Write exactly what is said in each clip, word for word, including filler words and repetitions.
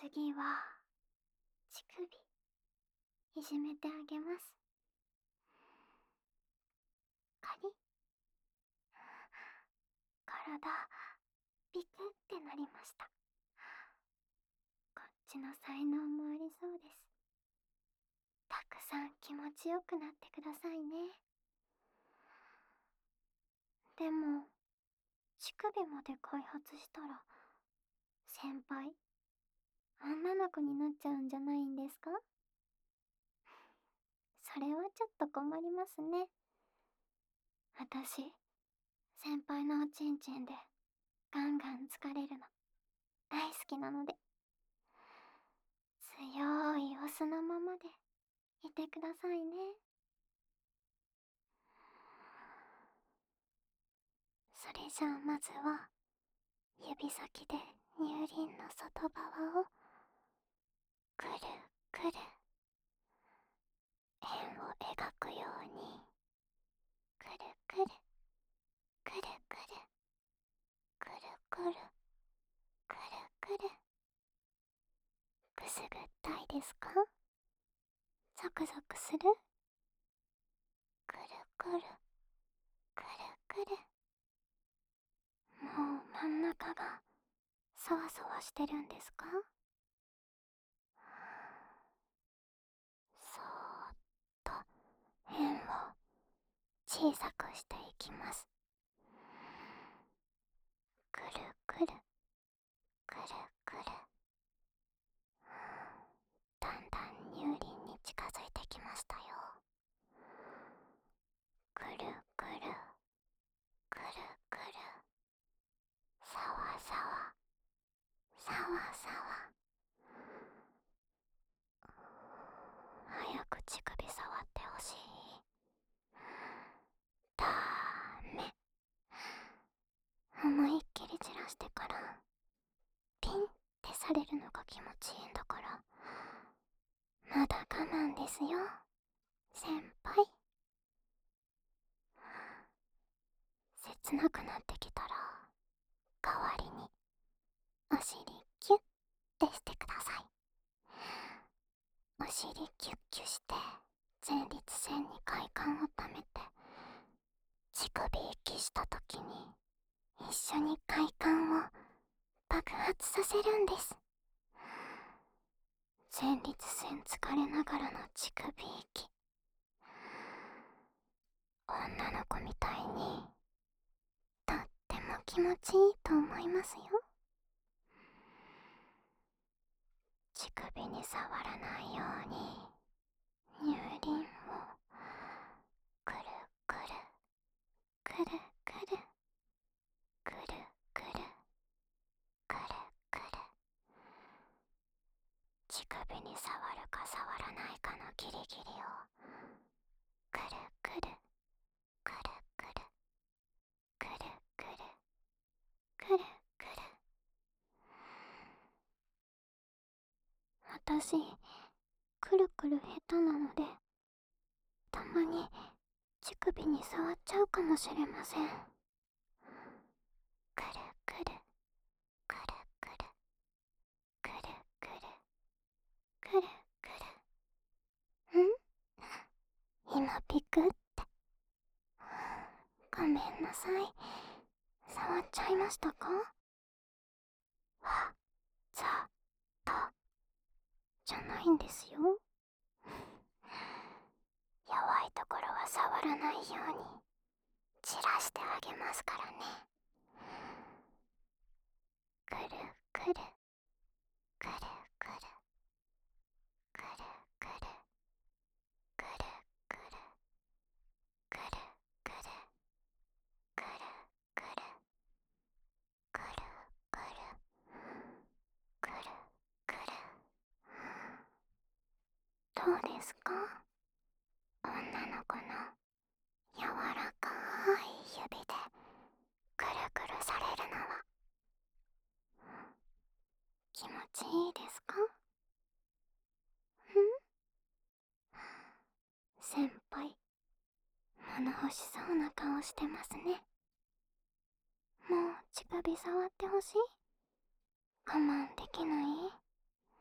次は乳首いじめてあげます。カリッ。体ビクってなりました。こっちの才能もありそうです。たくさん気持ちよくなってくださいね。でも乳首まで開発したら先輩女の子になっちゃうんじゃないんですか？それはちょっと困りますね。私先輩のおちんちんでガンガン疲れるの大好きなので、強いオスのままでいてくださいね。それじゃあまずは指先で乳輪の外側をくるくる円を描くようにくるくるくるくるくるくるくるくる。くすぐったいですか？ゾクゾクする？くるくるくるくる。もう真ん中がそわそわしてるんですか？そーっと円を小さくしていきます。くるくるくるくる。だんだん乳輪に近づいてきましたよ。くるくるくるくる。さわさわさわさわ。早く乳首触ってほしい。だーめ。思いっきり散らしてからピンってされるのが気持ちいいんだから、まだ我慢ですよ先輩。切なくなってきたら代わりにお尻キュッてしてください。お尻キュッキュして前立腺に快感をためて、乳首息した時に一緒に快感を爆発させるんです。前立腺疲れながらの乳首息、女の子みたいにとっても気持ちいいと思いますよ。乳首に触らないように乳輪をくるくるくるくるくるくるくるくる。乳首に触るか触らないかのギリギリをくるくるくるくるくるくるくるくる。私くるくる下手なのでたまに乳首に触っちゃうかもしれません。くるくるくるくるくるくるくるくる。ん？今ピクって。ごめんなさい、触っちゃいましたか？わざとじゃないんですよ。弱いところは触らないように散らしてあげますからね。くるくるくるくるくるくるくるくるくるくるくるくるくるくるくるくる。どうですか？女の子の柔らかい指でくるくるされるのは気持ちいいですか？ん？先輩、物欲しそうな顔してますね。もう乳首触ってほしい？我慢できない？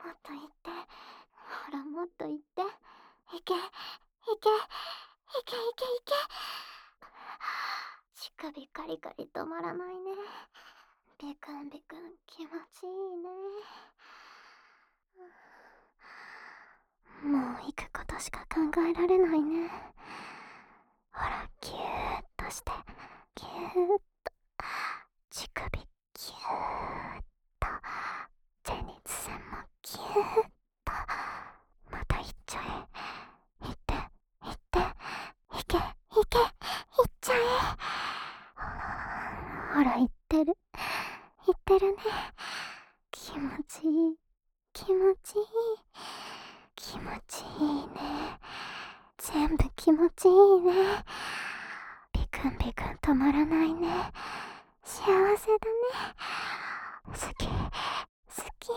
もっと言って、ほらもっと言って、いけいけいけいけいけ。乳首カリカリ止まらないね。ビクンビクン気持ちいいね。もう行くことしか考えられないね。ほらギューッとしてギューッと乳首ギューッと前立腺もギューッとまた行っちゃえ。行って行って行け行け行っちゃえ。ほら行ってる行ってるね。気持ちいい気持ちいい気持ちいいね。全部気持ちいいね。ビクンビクン止まらないね。幸せだね。好き好き。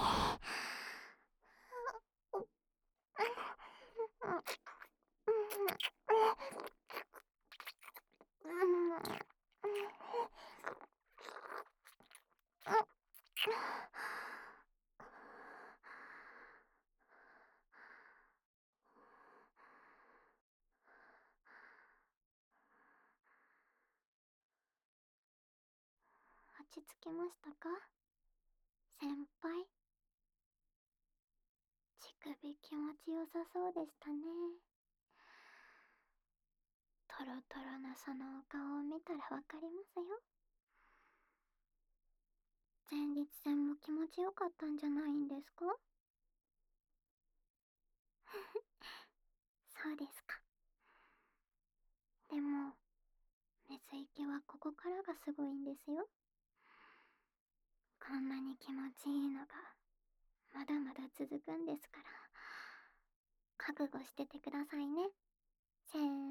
落ち着きましたか先輩。乳首気持ちよさそうでしたね。トロトロなそのお顔を見たらわかりますよ。前立腺も気持ちよかったんじゃないんですか？そうですか。でも水池はここからがすごいんですよ。こんなに気持ちいいのがまだまだ続くんですから、覚悟しててくださいね。せーの。